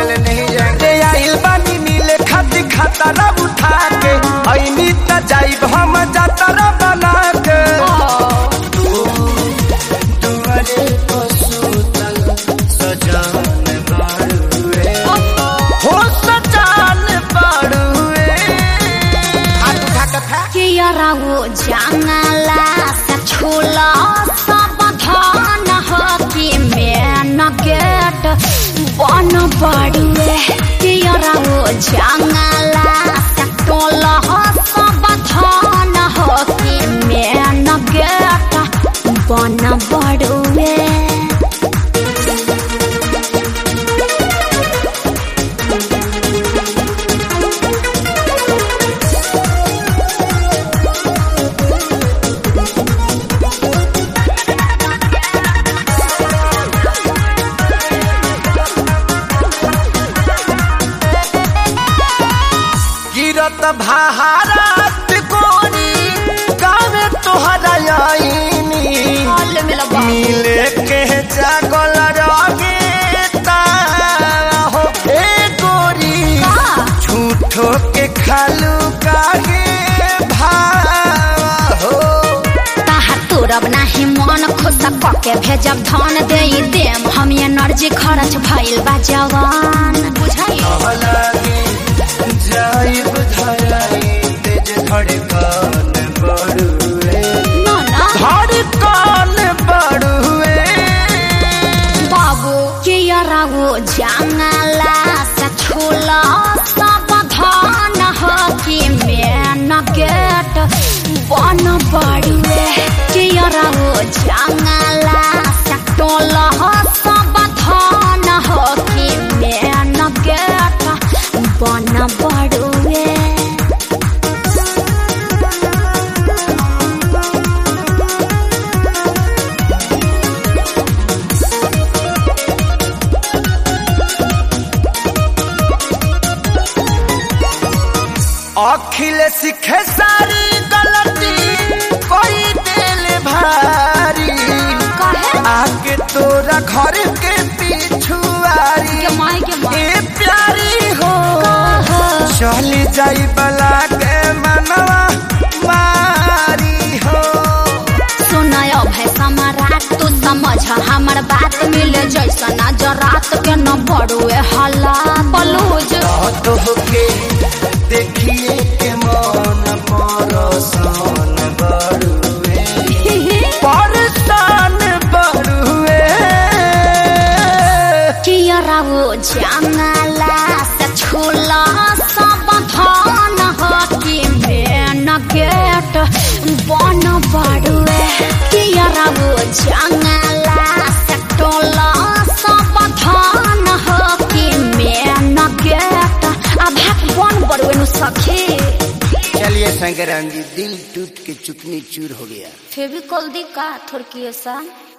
चले नहीं जाएंगे। आइल बानी मिले खाती खतरा उठा के ऐनी त जाइब हम जातरा बना के। तुम्हारे को सुतल सजान बाड़ुए हो सजान बाड़ुए। हाथ उठा के था कि यारा वो जंगला से छोला सब धान हो कि मेन गेट बन बाड़ुए। कि यारा वो जंगला से टोला सब धान हो कि मेन गेट बन बाड़ुए। गिरत भारत कोरी गावे तोहरा आईनी मिले के जागल रगे हो ए गोरी झूठो के खालू काहे भाव हो। तोरब नाही मन खुश पके भेजब धन दे देम हम एनर्जी खर्च भइल बा जवान बुझाई। जाइब धराई तेज धड़कन बढ़ुए धड़कन बढ़ुए। बाबू के यारा वो जंगला से छोला सब धान हो कि मेन गेट बन बाड़ुए। के यारा वो जंगला से टोला सब धान हो कि मेन गेट बन बाड़ुए। अखिल सीखे सारी गलती कोई दिल भारी आके तोरा घर के पिछुआरी ए प्यारी हो चली जाई बला के मनवा मारी हो। सुनायो भाई सम्राट तू समझ हमर बात मिले जैसा नजर रात के न बड़ुए हल्ला बलूज तो के देखिए के मन परसान बढ़ुए परसान बढ़ुए। कि यारा वो जंगला से छोला सब धान हो कि मेन गेट बन बाड़ुए। कि यारा वो जंगला से टोला सब धान हो कि मेन गेट अब बन बाड़ुए नु सखी। चलिए शंकराम जी दिल टूट के चुकनी चूर हो गया। फेविकोल दी का थोड़की ऐसा।